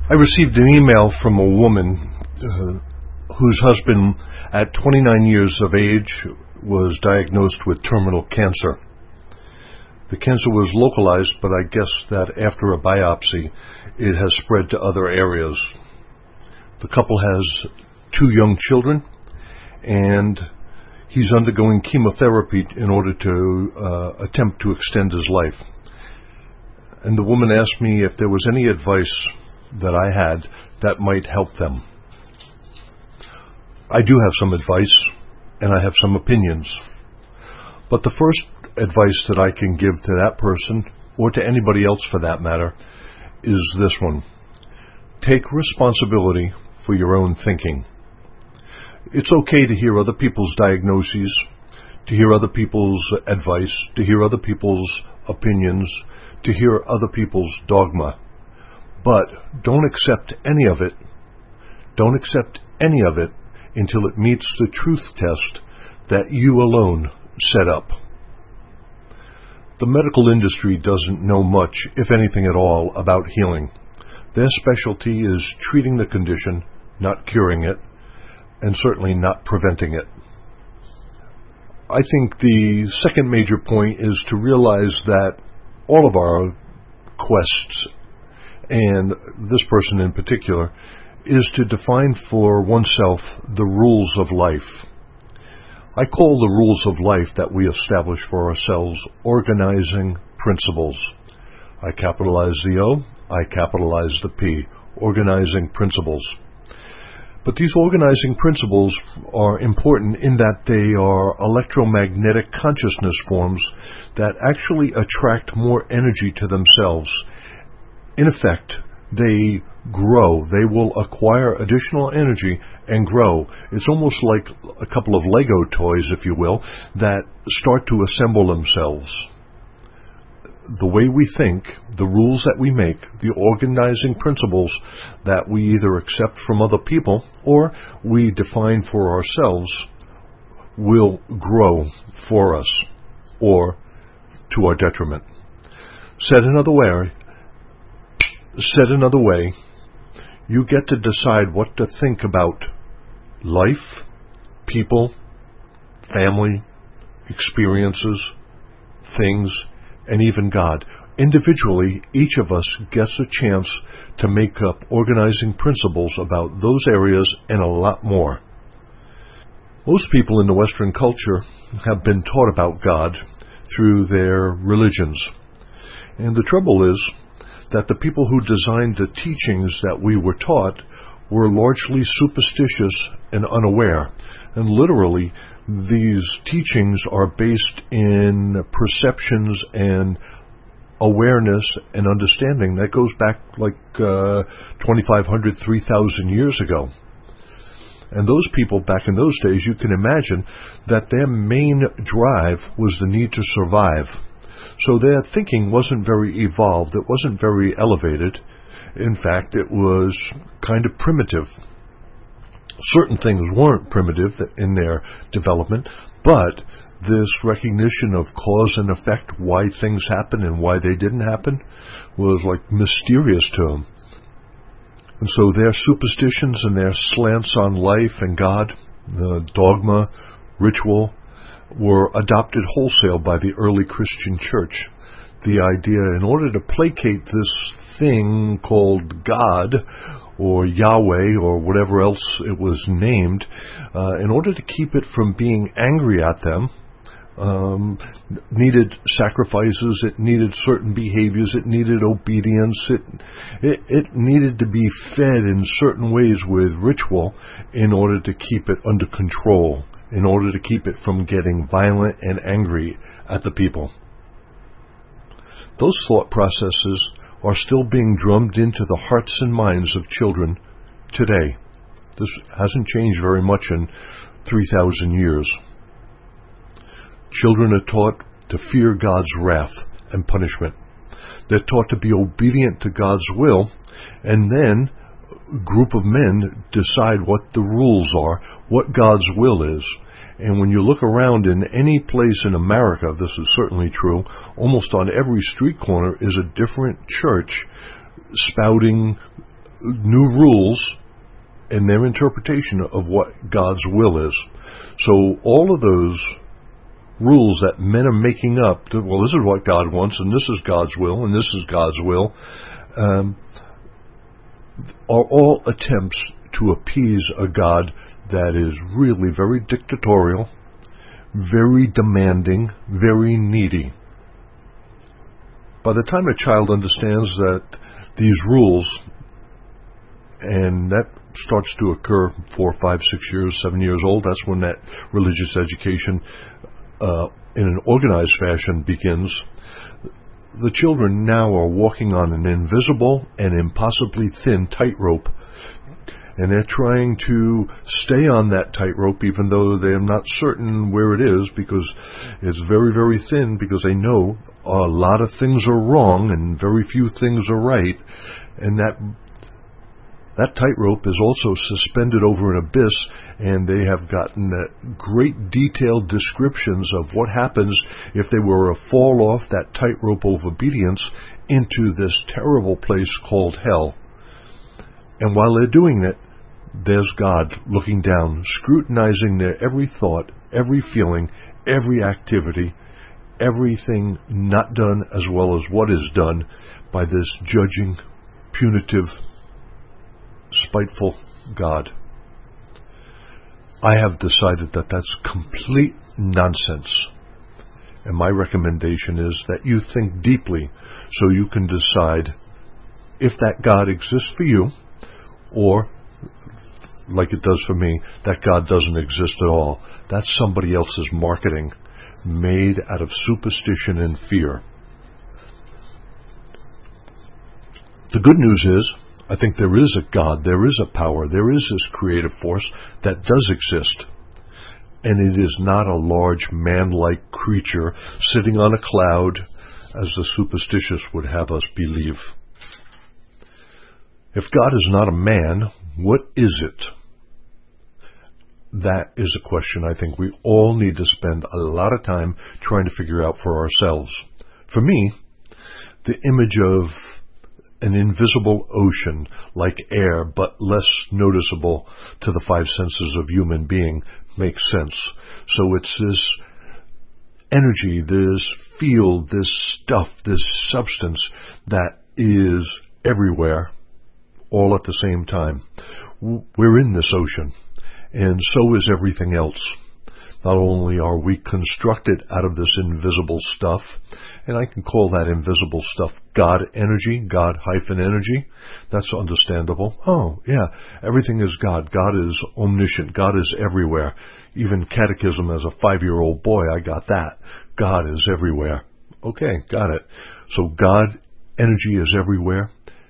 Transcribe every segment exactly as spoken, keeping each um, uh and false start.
I received an email from a woman uh, whose husband, at twenty-nine years of age, was diagnosed with terminal cancer. The cancer was localized, but I guess that after a biopsy, it has spread to other areas. The couple has two young children, and he's undergoing chemotherapy in order to uh, attempt to extend his life. And the woman asked me if there was any advice that I had that might help them. I do have some advice, and I have some opinions. But the first advice that I can give to that person, or to anybody else for that matter, is this one. Take responsibility for your own thinking. It's okay to hear other people's diagnoses, to hear other people's advice, to hear other people's opinions, to hear other people's dogma. But don't accept any of it. Don't accept any of it until it meets the truth test that you alone set up. The medical industry doesn't know much, if anything at all, about healing. Their specialty is treating the condition, not curing it, and certainly not preventing it. I think the second major point is to realize that all of our quests, and this person in particular, is to define for oneself the rules of life. I call the rules of life that we establish for ourselves organizing principles. I capitalize the O, I capitalize the P, organizing principles. But these organizing principles are important in that they are electromagnetic consciousness forms that actually attract more energy to themselves. In effect, they grow. They will acquire additional energy and grow. It's almost like a couple of Lego toys, if you will, that start to assemble themselves. The way we think, the rules that we make, the organizing principles that we either accept from other people or we define for ourselves will grow for us or to our detriment. Said another way, said another way, you get to decide what to think about life, people, family, experiences, things, and even God. Individually, each of us gets a chance to make up organizing principles about those areas and a lot more. Most people in the Western culture have been taught about God through their religions. And the trouble is that the people who designed the teachings that we were taught were largely superstitious and unaware. And literally, these teachings are based in perceptions and awareness and understanding that goes back like uh, twenty-five hundred, three thousand years ago. And those people back in those days, you can imagine that their main drive was the need to survive. So their thinking wasn't very evolved. It wasn't very elevated. In fact, it was kind of primitive. Certain things weren't primitive in their development, but this recognition of cause and effect, why things happen and why they didn't happen, was like mysterious to them. And so their superstitions and their slants on life and God, the dogma, ritual, were adopted wholesale by the early Christian church. The idea, in order to placate this thing called God, or Yahweh, or whatever else it was named, uh, in order to keep it from being angry at them, um, needed sacrifices, it needed certain behaviors, it needed obedience, it, it, it needed to be fed in certain ways with ritual in order to keep it under control, in order to keep it from getting violent and angry at the people. Those thought processes are still being drummed into the hearts and minds of children today. This hasn't changed very much in three thousand years. Children are taught to fear God's wrath and punishment. They're taught to be obedient to God's will, and then a group of men decide what the rules are, what God's will is. And when you look around in any place in America, this is certainly true, almost on every street corner is a different church spouting new rules and their interpretation of what God's will is. So all of those rules that men are making up, to, well, this is what God wants, and this is God's will, and this is God's will, um, are all attempts to appease a God that is really very dictatorial, very demanding, very needy. By the time a child understands that these rules, and that starts to occur four, five, six years, seven years old, that's when that religious education uh, in an organized fashion begins. The children now are walking on an invisible and impossibly thin tightrope, and they're trying to stay on that tightrope even though they're not certain where it is, because it's very, very thin, because they know a lot of things are wrong and very few things are right, and that that tightrope is also suspended over an abyss, and they have gotten uh, great detailed descriptions of what happens if they were to fall off that tightrope of obedience into this terrible place called hell. And while they're doing it, there's God looking down, scrutinizing their every thought, every feeling, every activity, everything not done as well as what is done by this judging, punitive, spiteful God. I have decided that that's complete nonsense. And my recommendation is that you think deeply so you can decide if that God exists for you, or, like it does for me, that God doesn't exist at all. That's somebody else's marketing made out of superstition and fear. The good news is, I think there is a God, there is a power, there is this creative force that does exist. And it is not a large man-like creature sitting on a cloud, as the superstitious would have us believe. If God is not a man, what is it? That is a question I think we all need to spend a lot of time trying to figure out for ourselves. For me, the image of an invisible ocean, like air, but less noticeable to the five senses of human being, makes sense. So it's this energy, this field, this stuff, this substance that is everywhere, all at the same time. We're in this ocean, and so is everything else. Not only are we constructed out of this invisible stuff, and I can call that invisible stuff God energy, God hyphen energy. That's understandable. Oh, yeah, everything is God. God is omniscient. God is everywhere. Even catechism as a five-year-old boy, I got that. God is everywhere. Okay, got it. So God energy is everywhere.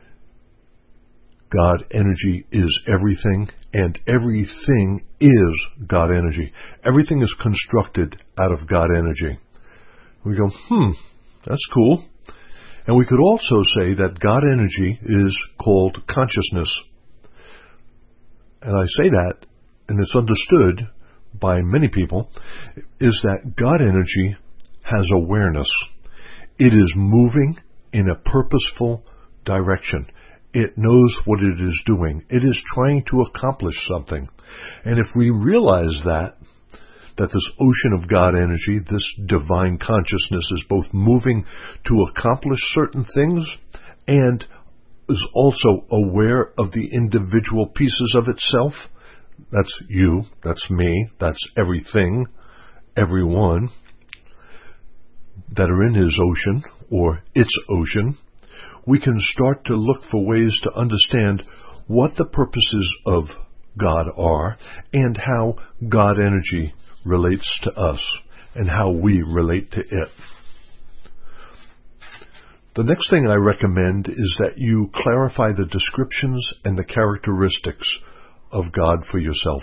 God energy is everything, and everything is God energy. Everything is constructed out of God energy. We go, hmm, that's cool. And we could also say that God energy is called consciousness. And I say that, and it's understood by many people, is that God energy has awareness. It is moving in a purposeful direction. It knows what it is doing. It is trying to accomplish something. And if we realize that, that this ocean of God energy, this divine consciousness, is both moving to accomplish certain things and is also aware of the individual pieces of itself, that's you, that's me, that's everything, everyone, that are in his ocean, or its ocean, we can start to look for ways to understand what the purposes of God are and how God energy relates to us and how we relate to it. The next thing I recommend is that you clarify the descriptions and the characteristics of God for yourself.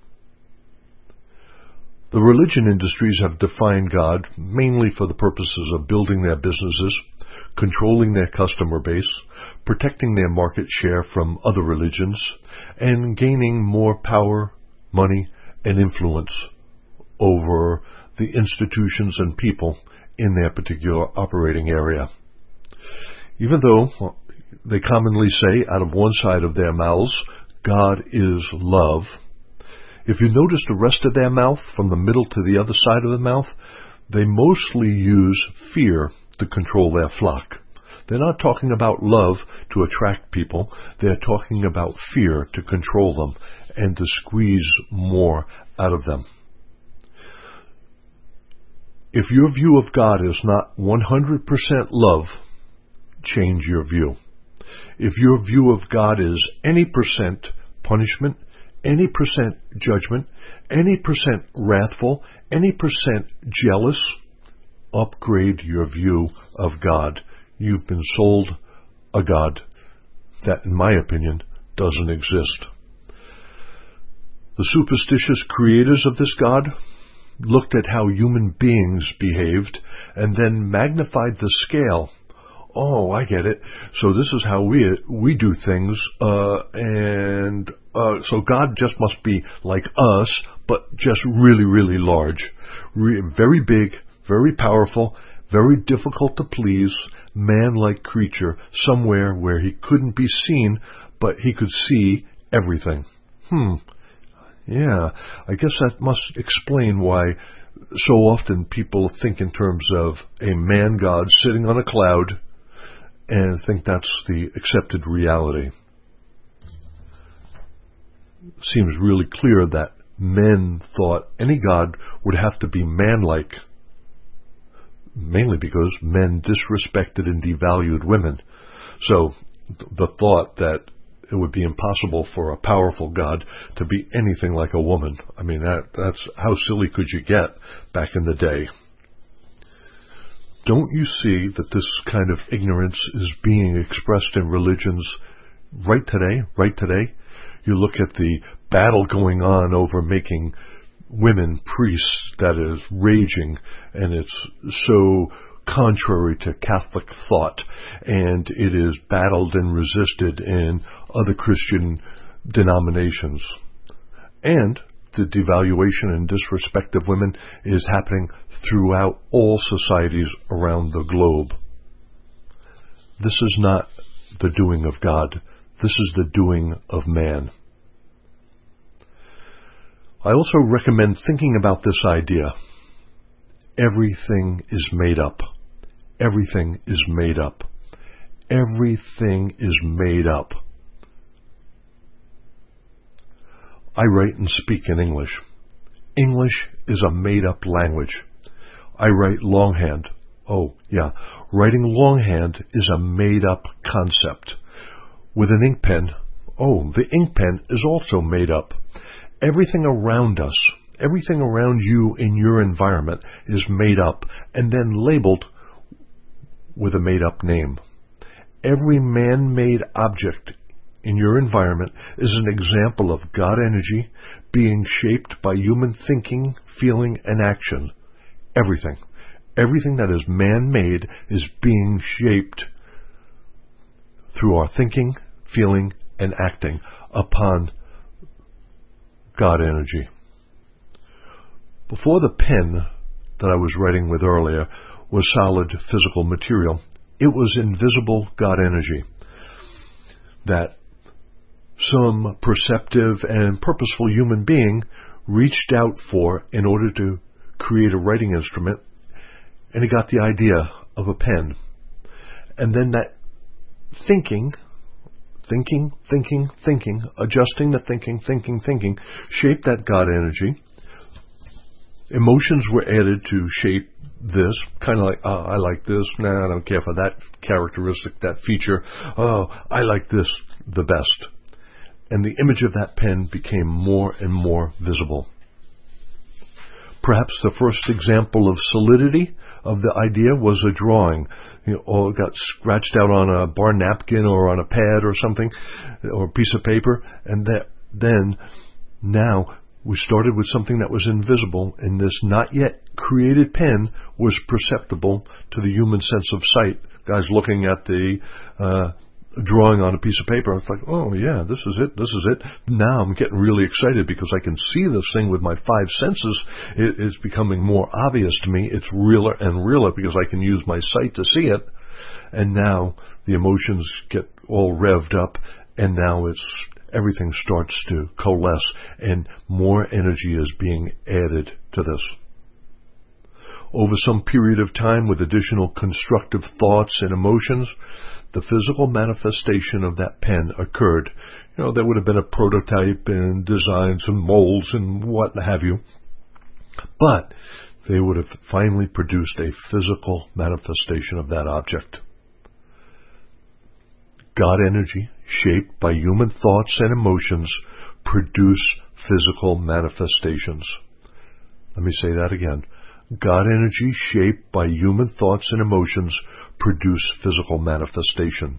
The religion industries have defined God mainly for the purposes of building their businesses, controlling their customer base, protecting their market share from other religions, and gaining more power, money, and influence over the institutions and people in their particular operating area. Even though they commonly say out of one side of their mouths, God is love. If you notice the rest of their mouth, from the middle to the other side of the mouth, they mostly use fear to control their flock. They're not talking about love to attract people. They're talking about fear to control them and to squeeze more out of them. If your view of God is not one hundred percent love, change your view. If your view of God is any percent punishment, any percent judgment, any percent wrathful, any percent jealous, upgrade your view of God. You've been sold a God that, in my opinion, doesn't exist. The superstitious creators of this God looked at how human beings behaved and then magnified the scale. Oh, I get it. So this is how we we do things, uh, and uh, so God just must be like us, but just really, really large, Re- very big, very powerful, very difficult to please, man-like creature, somewhere where he couldn't be seen, but he could see everything. Hmm. Yeah, I guess that must explain why so often people think in terms of a man-God sitting on a cloud and think that's the accepted reality. Seems really clear that men thought any God would have to be man-like, mainly because men disrespected and devalued women. So the thought that it would be impossible for a powerful God to be anything like a woman, I mean, that that's how silly could you get back in the day? Don't you see that this kind of ignorance is being expressed in religions right today, right today? You look at the battle going on over making women priests that is raging, and it's so contrary to Catholic thought, and it is battled and resisted in other Christian denominations. And the devaluation and disrespect of women is happening throughout all societies around the globe. This is not the doing of God. This is the doing of man. I also recommend thinking about this idea. Everything is made up. Everything is made up. Everything is made up. I write and speak in English. English is a made-up language. I write longhand. Oh, yeah. Writing longhand is a made-up concept. With an ink pen, oh, the ink pen is also made up. Everything around us, everything around you in your environment is made up and then labeled with a made-up name. Every man-made object in your environment is an example of God energy being shaped by human thinking, feeling, and action. Everything. Everything that is man-made is being shaped through our thinking, feeling, and acting upon God energy. Before the pen that I was writing with earlier was solid physical material, it was invisible God energy that some perceptive and purposeful human being reached out for in order to create a writing instrument, and he got the idea of a pen. And then that thinking, thinking, thinking, thinking, adjusting the thinking, thinking, thinking, shaped that God energy. Emotions were added to shape this, kind of like, oh, I like this, nah, I don't care for that characteristic, that feature, oh, I like this the best. And the image of that pen became more and more visible. Perhaps the first example of solidity of the idea was a drawing. You know, or it got scratched out on a bar napkin or on a pad or something, or a piece of paper, and that then, now, we started with something that was invisible, and this not yet created pen was perceptible to the human sense of sight. Guys looking at the uh, drawing on a piece of paper, it's like, oh yeah, this is it, this is it. Now I'm getting really excited because I can see this thing with my five senses. It, it's becoming more obvious to me. It's realer and realer because I can use my sight to see it. and now the emotions get all revved up, and now it's everything starts to coalesce, and more energy is being added to this. Over some period of time, with additional constructive thoughts and emotions, the physical manifestation of that pen occurred. You know, there would have been a prototype and designs and molds and what have you. But they would have finally produced a physical manifestation of that object. God energy, shaped by human thoughts and emotions, produce physical manifestations. Let me say that again. God energy, shaped by human thoughts and emotions, produce physical manifestation.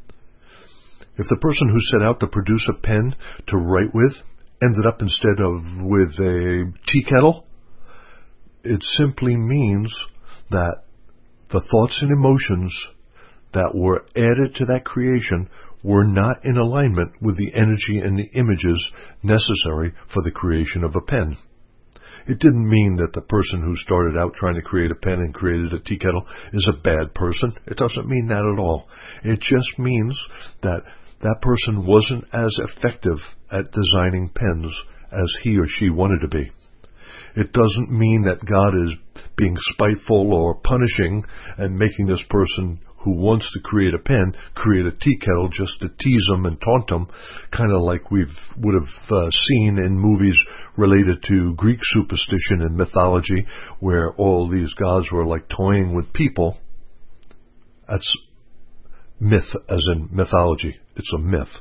If the person who set out to produce a pen to write with ended up instead of with a tea kettle, it simply means that the thoughts and emotions that were added to that creation were not in alignment with the energy and the images necessary for the creation of a pen. It didn't mean that the person who started out trying to create a pen and created a tea kettle is a bad person. It doesn't mean that at all. It just means that that person wasn't as effective at designing pens as he or she wanted to be. It doesn't mean that God is being spiteful or punishing and making this person who wants to create a pen create a tea kettle just to tease them and taunt them, kind of like we would have uh, seen in movies related to Greek superstition and mythology, where all these gods were like toying with people. That's myth, as in mythology. It's a myth.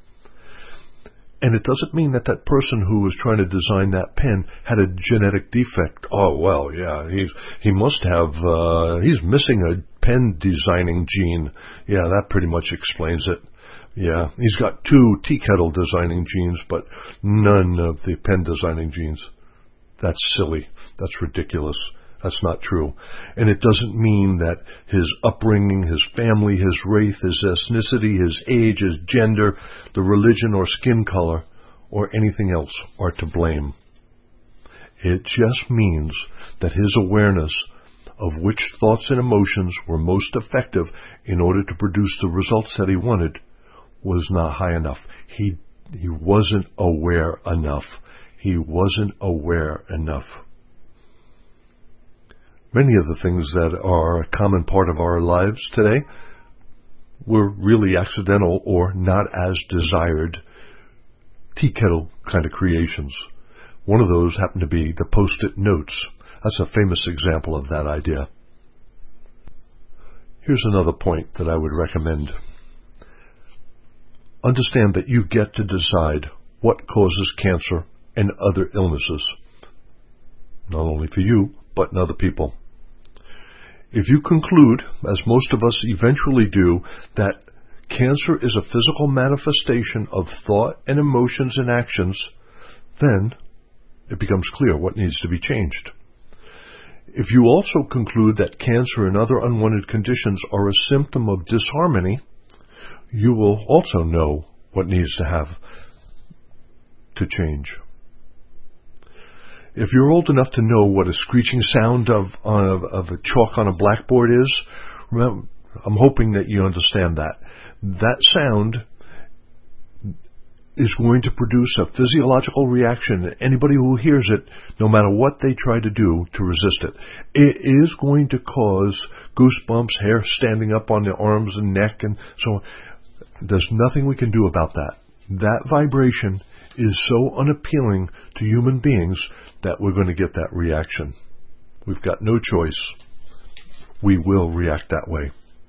And it doesn't mean that that person who was trying to design that pen had a genetic defect. Oh, well, yeah, he's, he must have, uh, he's missing a pen designing gene. Yeah, that pretty much explains it. Yeah, he's got two tea kettle designing genes, but none of the pen designing genes. That's silly. That's ridiculous. That's not true. And it doesn't mean that his upbringing, his family, his race, his ethnicity, his age, his gender, the religion or skin color, or anything else are to blame. It just means that his awareness of which thoughts and emotions were most effective in order to produce the results that he wanted was not high enough. He, he wasn't aware enough. He wasn't aware enough. Many of the things that are a common part of our lives today were really accidental or not as desired tea kettle kind of creations. One of those happened to be the Post-it notes. That's a famous example of that idea. Here's another point that I would recommend. Understand that you get to decide what causes cancer and other illnesses. Not only for you, but in other people. If you conclude, as most of us eventually do, that cancer is a physical manifestation of thought and emotions and actions, then it becomes clear what needs to be changed. If you also conclude that cancer and other unwanted conditions are a symptom of disharmony, you will also know what needs to have to change. If you're old enough to know what a screeching sound of, of, of a chalk on a blackboard is, remember, I'm hoping that you understand that. That sound is going to produce a physiological reaction. Anybody who hears it, no matter what they try to do to resist it, it is going to cause goosebumps, hair standing up on the arms and neck, and so on. There's nothing we can do about that. That vibration is so unappealing to human beings that we're going to get that reaction. We've got no choice. We will react that way.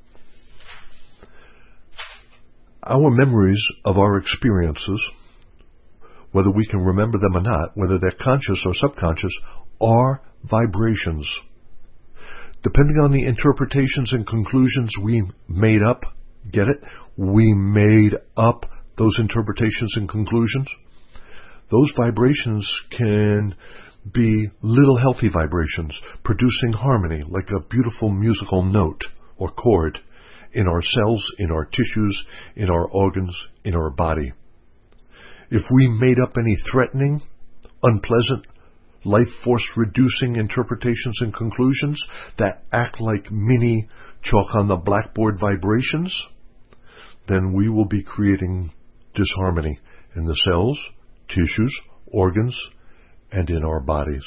Our memories of our experiences, whether we can remember them or not, whether they're conscious or subconscious, are vibrations. Depending on the interpretations and conclusions we made up, get it? We made up those interpretations and conclusions. Those vibrations can be little healthy vibrations, producing harmony like a beautiful musical note or chord in our cells, in our tissues, in our organs, in our body. If we made up any threatening, unpleasant, life force reducing interpretations and conclusions that act like mini chalk on the blackboard vibrations, then we will be creating disharmony in the cells, tissues, organs, and in our bodies.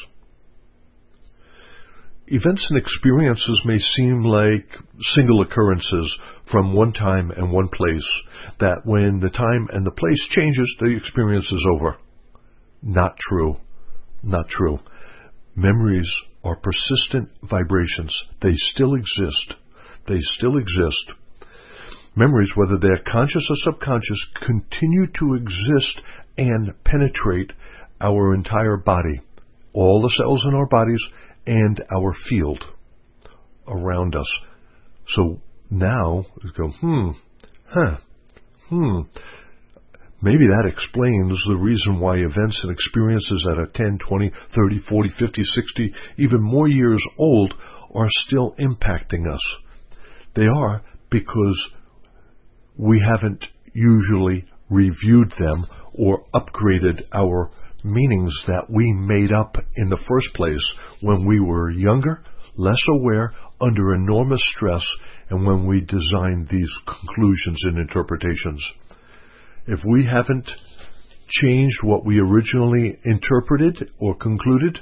Events and experiences may seem like single occurrences from one time and one place, that when the time and the place changes, the experience is over. Not true. Not true. Memories are persistent vibrations. They still exist. They still exist. Memories, whether they're conscious or subconscious, continue to exist and penetrate our entire body, all the cells in our bodies, and our field around us. So now we go, hmm, huh, hmm. Maybe that explains the reason why events and experiences that are ten, twenty, thirty, forty, fifty, sixty, even more years old are still impacting us. They are because we haven't usually reviewed them or upgraded our meanings that we made up in the first place when we were younger, less aware, under enormous stress, and when we designed these conclusions and interpretations. If we haven't changed what we originally interpreted or concluded,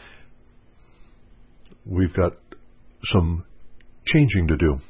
we've got some changing to do.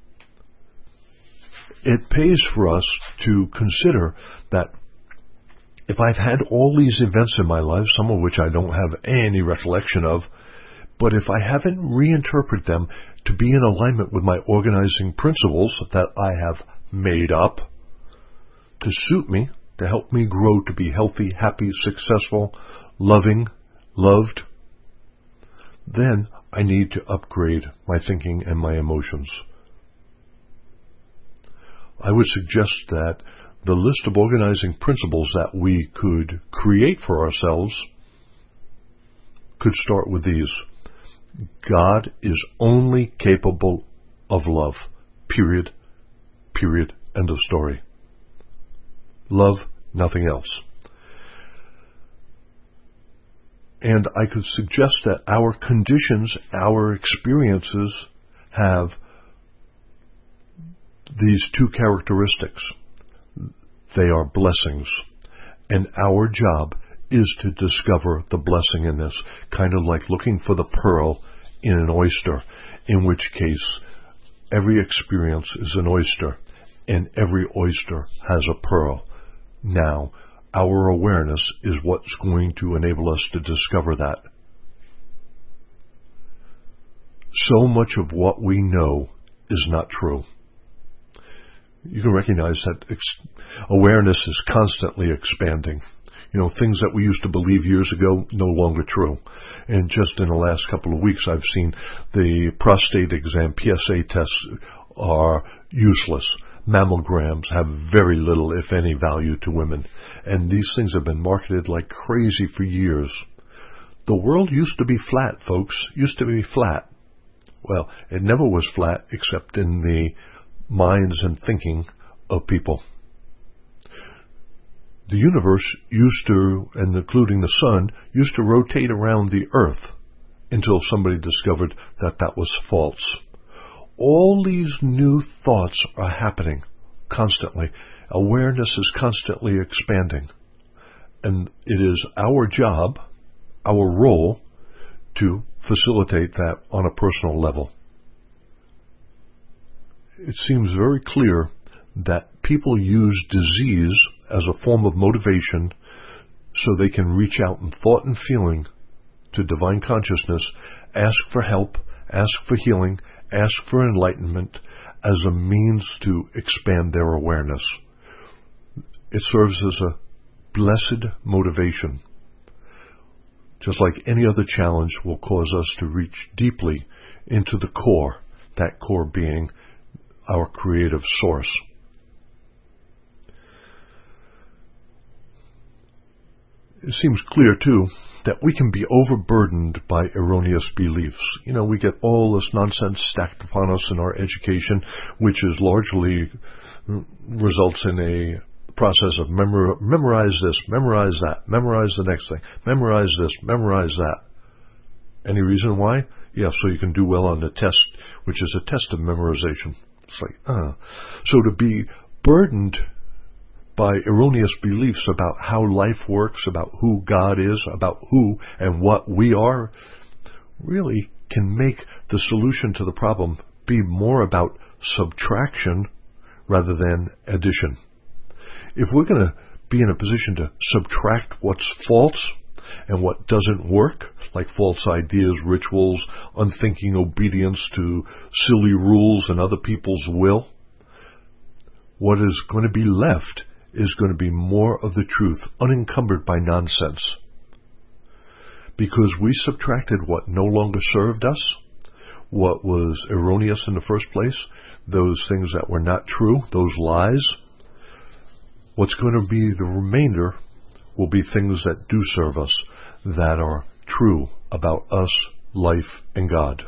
It pays for us to consider that if I've had all these events in my life, some of which I don't have any recollection of, but if I haven't reinterpreted them to be in alignment with my organizing principles that I have made up to suit me, to help me grow to be healthy, happy, successful, loving, loved, then I need to upgrade my thinking and my emotions. I would suggest that the list of organizing principles that we could create for ourselves could start with these. God is only capable of love. Period. Period. End of story. Love, nothing else. And I could suggest that our conditions, our experiences have these two characteristics. They are blessings. And our job is to discover the blessing in this, kind of like looking for the pearl in an oyster, in which case every experience is an oyster, and every oyster has a pearl. Now, our awareness is what's going to enable us to discover that. So much of what we know is not true. You can recognize that ex- awareness is constantly expanding. You know, things that we used to believe years ago, no longer true. And just in the last couple of weeks, I've seen the prostate exam, P S A tests are useless. Mammograms have very little, if any, value to women. And these things have been marketed like crazy for years. The world used to be flat, folks. Used to be flat. Well, it never was flat except in the minds and thinking of people. The universe used to, and including the sun, used to rotate around the earth until somebody discovered that that was false. All these new thoughts are happening constantly. Awareness is constantly expanding. And it is our job, our role, to facilitate that on a personal level. It seems very clear that people use disease as a form of motivation so they can reach out in thought and feeling to divine consciousness, ask for help, ask for healing, ask for enlightenment as a means to expand their awareness. It serves as a blessed motivation. Just like any other challenge will cause us to reach deeply into the core, that core being our creative source. It seems clear, too, that we can be overburdened by erroneous beliefs. You know, we get all this nonsense stacked upon us in our education, which is largely results in a process of memor- memorize this, memorize that, memorize the next thing, memorize this, memorize that. Any reason why? Yeah, so you can do well on the test, which is a test of memorization. It's like, uh. So to be burdened by erroneous beliefs about how life works, about who God is, about who and what we are, really can make the solution to the problem be more about subtraction rather than addition. If we're going to be in a position to subtract what's false and what doesn't work, like false ideas, rituals, unthinking obedience to silly rules and other people's will, what is going to be left is going to be more of the truth, unencumbered by nonsense. Because we subtracted what no longer served us, what was erroneous in the first place, those things that were not true, those lies. What's going to be the remainder will be things that do serve us, that are true about us, life, and God.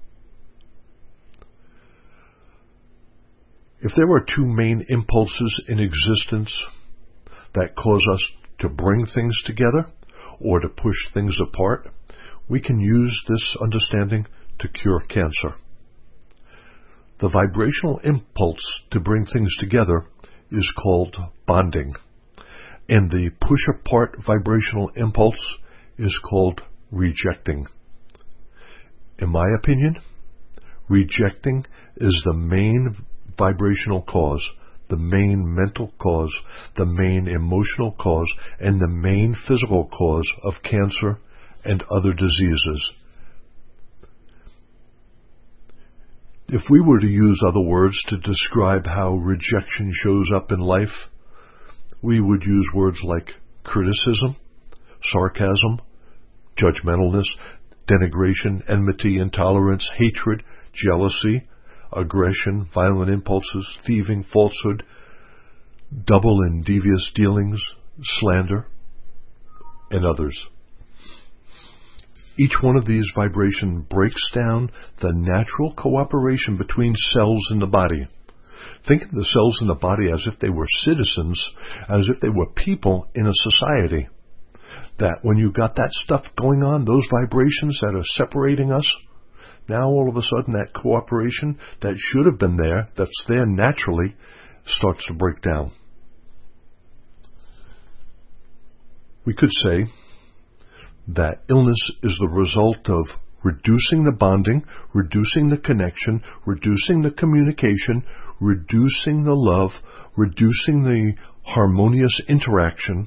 If there were two main impulses in existence that cause us to bring things together or to push things apart, we can use this understanding to cure cancer. The vibrational impulse to bring things together is called bonding, and the push-apart vibrational impulse is called rejecting. In my opinion, rejecting is the main vibrational cause, the main mental cause, the main emotional cause, and the main physical cause of cancer and other diseases. If we were to use other words to describe how rejection shows up in life, we would use words like criticism, sarcasm, judgmentalness, denigration, enmity, intolerance, hatred, jealousy, aggression, violent impulses, thieving, falsehood, double and devious dealings, slander, and others. Each one of these vibrations breaks down the natural cooperation between cells in the body. Think of the cells in the body as if they were citizens, as if they were people in a society. That when you got that stuff going on, those vibrations that are separating us, now all of a sudden that cooperation that should have been there, that's there naturally, starts to break down. We could say that illness is the result of reducing the bonding, reducing the connection, reducing the communication, reducing the love, reducing the harmonious interaction,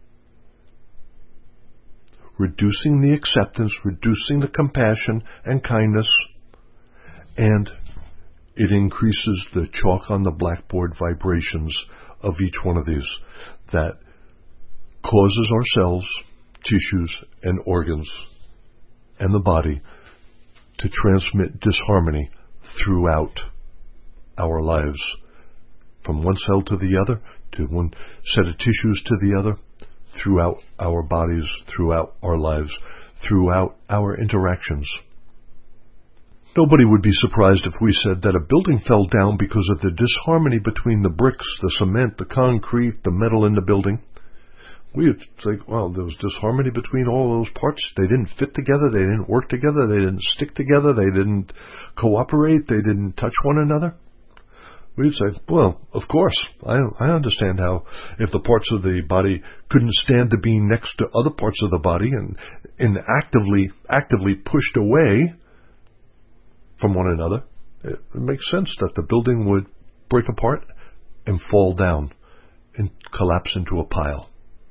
reducing the acceptance, reducing the compassion and kindness, and it increases the chalk on the blackboard vibrations of each one of these that causes our cells, tissues, and organs, and the body to transmit disharmony throughout our lives, from one cell to the other, to one set of tissues to the other, throughout our bodies, throughout our lives, throughout our interactions. Nobody would be surprised if we said that a building fell down because of the disharmony between the bricks, the cement, the concrete, the metal in the building. We would think, well, there was disharmony between all those parts. They didn't fit together. They didn't work together. They didn't stick together. They didn't cooperate. They didn't touch one another. We'd say, well, of course, I, I understand how if the parts of the body couldn't stand to be next to other parts of the body and, and actively, actively pushed away from one another, it, it makes sense that the building would break apart and fall down and collapse into a pile.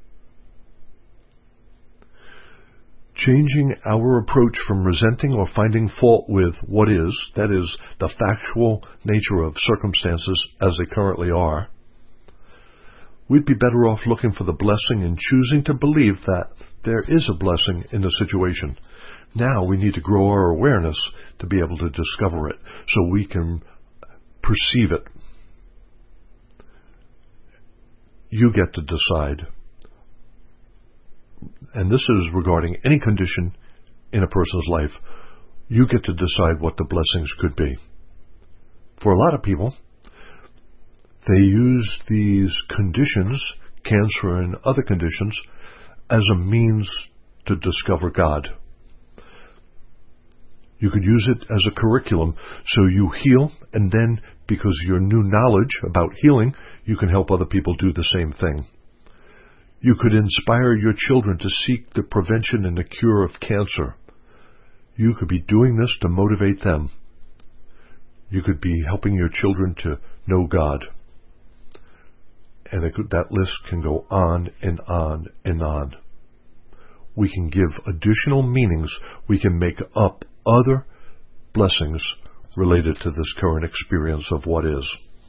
Changing our approach from resenting or finding fault with what is, that is, the factual nature of circumstances as they currently are, we'd be better off looking for the blessing and choosing to believe that there is a blessing in the situation. Now we need to grow our awareness to be able to discover it so we can perceive it. You get to decide. And this is regarding any condition in a person's life. You get to decide what the blessings could be. For a lot of people, they use these conditions, cancer and other conditions, as a means to discover God. You could use it as a curriculum so you heal, and then, because of your new knowledge about healing, you can help other people do the same thing. You could inspire your children to seek the prevention and the cure of cancer. You could be doing this to motivate them. You could be helping your children to know God. And it could, that list can go on and on and on. We can give additional meanings. We can make up other blessings related to this current experience of what is.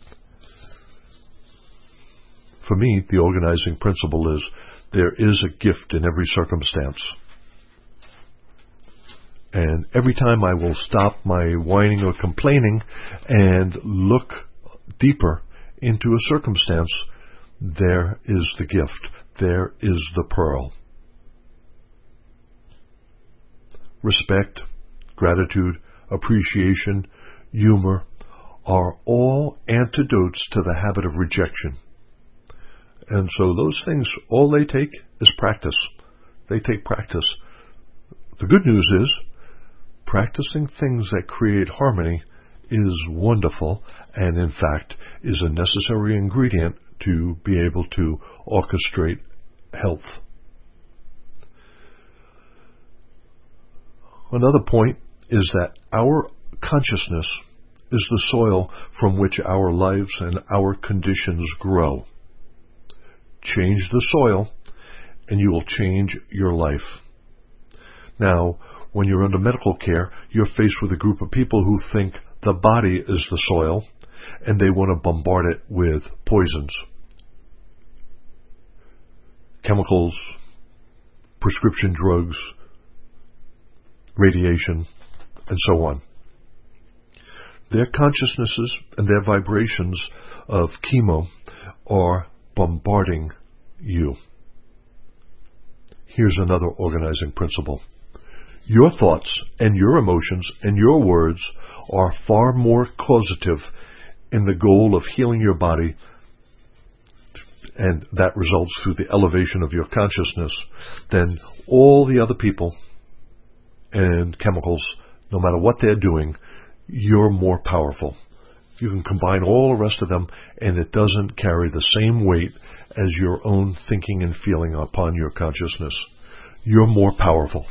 For me, the organizing principle is there is a gift in every circumstance. And every time I will stop my whining or complaining and look deeper into a circumstance, there is the gift. There is the pearl. Respect, gratitude, appreciation, humor are all antidotes to the habit of rejection. And so those things, all they take is practice. They take practice. The good news is, practicing things that create harmony is wonderful, and in fact is a necessary ingredient to be able to orchestrate health. Another point is that our consciousness is the soil from which our lives and our conditions grow. Change the soil, and you will change your life. Now, when you're under medical care, you're faced with a group of people who think the body is the soil, and they want to bombard it with poisons, chemicals, prescription drugs, radiation, and so on. Their consciousnesses and their vibrations of chemo are bombarding you. Here's another organizing principle. Your thoughts and your emotions and your words are far more causative in the goal of healing your body, and that results through the elevation of your consciousness, than all the other people and chemicals. No matter what they're doing, you're more powerful. You can combine all the rest of them, and it doesn't carry the same weight as your own thinking and feeling upon your consciousness. You're more powerful.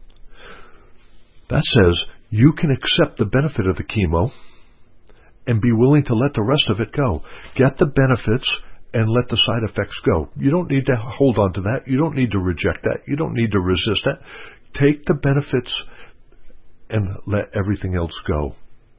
That says you can accept the benefit of the chemo and be willing to let the rest of it go. Get the benefits and let the side effects go. You don't need to hold on to that. You don't need to reject that. You don't need to resist that. Take the benefits and let everything else go.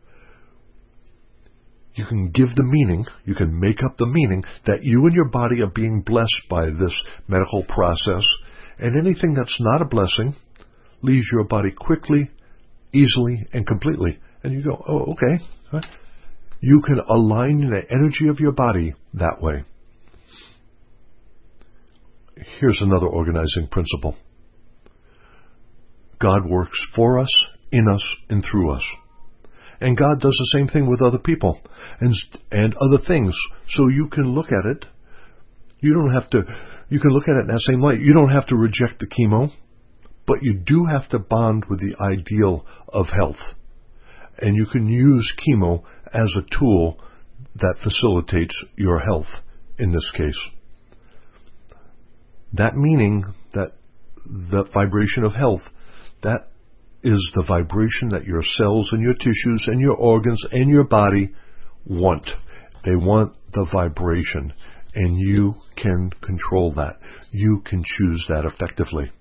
You can give the meaning, you can make up the meaning that you and your body are being blessed by this medical process, and anything that's not a blessing leaves your body quickly, easily, and completely. And you go, oh, okay. You can align the energy of your body that way. Here's another organizing principle. God works for us, in us, and through us. And God does the same thing with other people and and other things. So you can look at it. You don't have to, you can look at it in that same light. You don't have to reject the chemo, but you do have to bond with the ideal of health. And you can use chemo as a tool that facilitates your health in this case. That meaning that the vibration of health, that is the vibration that your cells and your tissues and your organs and your body want. They want the vibration, and you can control that. You can choose that effectively.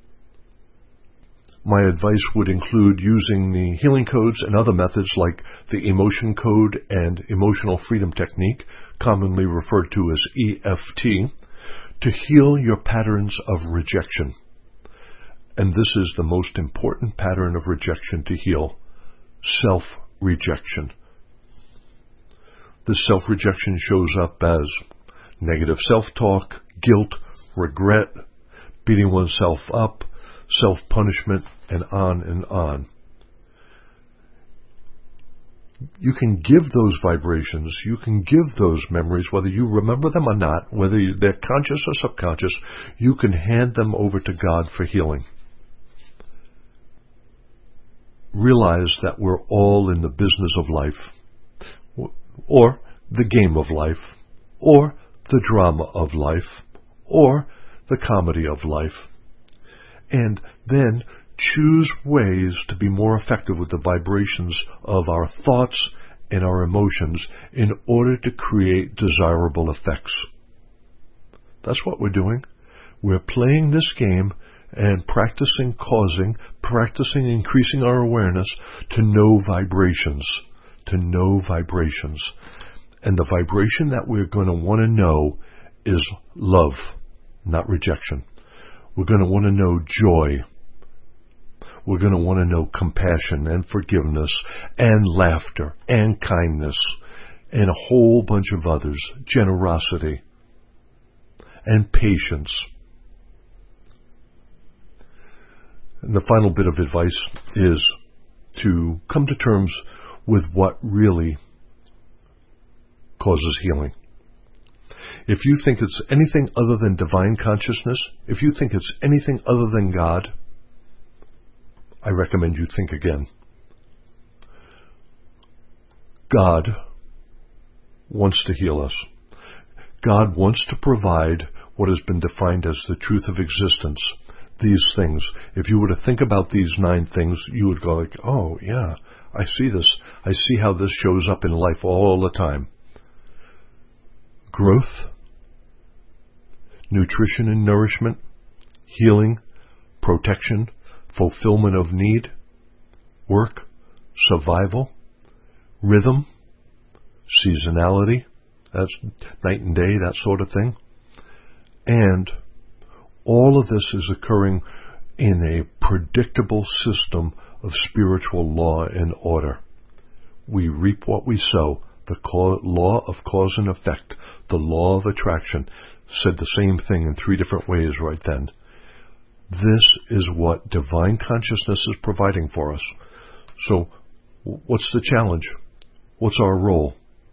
My advice would include using the healing codes and other methods like the emotion code and emotional freedom technique, commonly referred to as E F T, to heal your patterns of rejection. And this is the most important pattern of rejection to heal: self-rejection. This self-rejection shows up as negative self-talk, guilt, regret, beating oneself up, self-punishment, and on and on. You can give those vibrations, you can give those memories, whether you remember them or not, whether they're conscious or subconscious, you can hand them over to God for healing. realize that we're all in the business of life, or the game of life, or the drama of life, or the comedy of life, and then choose ways to be more effective with the vibrations of our thoughts and our emotions in order to create desirable effects. That's what we're doing. We're playing this game and practicing causing, practicing increasing our awareness to know vibrations, to know vibrations. And the vibration that we're going to want to know is love, not rejection. We're going to want to know joy. We're going to want to know compassion and forgiveness and laughter and kindness and a whole bunch of others, generosity and patience. And the final bit of advice is to come to terms with what really causes healing. If you think it's anything other than divine consciousness, if you think it's anything other than God, I recommend you think again. God wants to heal us. God wants to provide what has been defined as the truth of existence. These things. If you were to think about these nine things, you would go like, oh, yeah, I see this. I see how this shows up in life all the time. Growth, nutrition and nourishment, healing, protection, fulfillment of need, work, survival, rhythm, seasonality, that's night and day, that sort of thing. And all of this is occurring in a predictable system of spiritual law and order. We reap what we sow. The law of cause and effect, the law of attraction, said the same thing in three different ways right then. This is what divine consciousness is providing for us. So, what's the challenge? What's our role?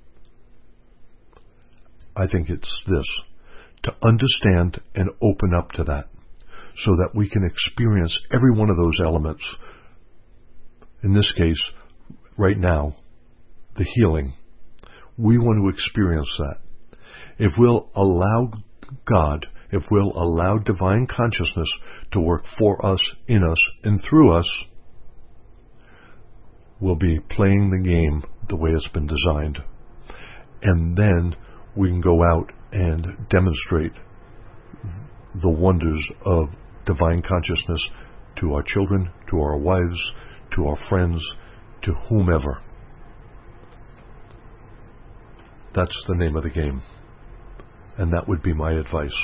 I think it's this, to understand and open up to that, so that we can experience every one of those elements. In this case, right now, the healing. We want to experience that. If we'll allow God, if we'll allow divine consciousness to work for us, in us, and through us, we'll be playing the game the way it's been designed. And then we can go out and demonstrate the wonders of divine consciousness to our children, to our wives, to our friends, to whomever. That's the name of the game. And that would be my advice.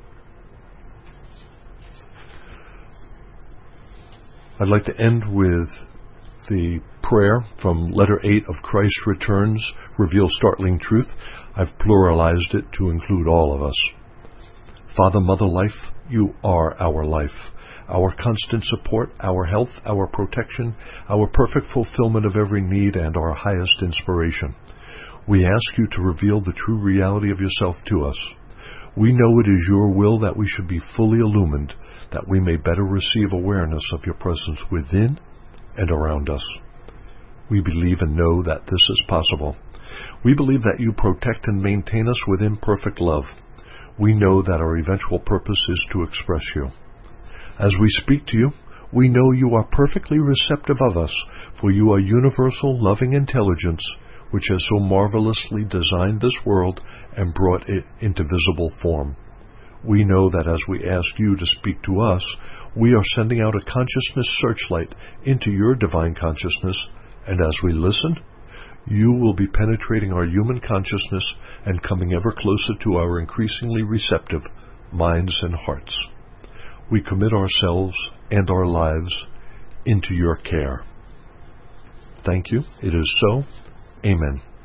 I'd like to end with the prayer from letter eight of Christ Returns, Reveal Startling Truth. I've pluralized it to include all of us. Father, Mother, Life, you are our life, our constant support, our health, our protection, our perfect fulfillment of every need, and our highest inspiration. We ask you to reveal the true reality of yourself to us. We know it is your will that we should be fully illumined, that we may better receive awareness of your presence within and around us. We believe and know that this is possible. We believe that you protect and maintain us within perfect love. We know that our eventual purpose is to express you. As we speak to you, we know you are perfectly receptive of us, for you are universal, loving intelligence, which has so marvelously designed this world and brought it into visible form. We know that as we ask you to speak to us, we are sending out a consciousness searchlight into your divine consciousness, and as we listen, you will be penetrating our human consciousness and coming ever closer to our increasingly receptive minds and hearts. We commit ourselves and our lives into your care. Thank you. It is so. Amen.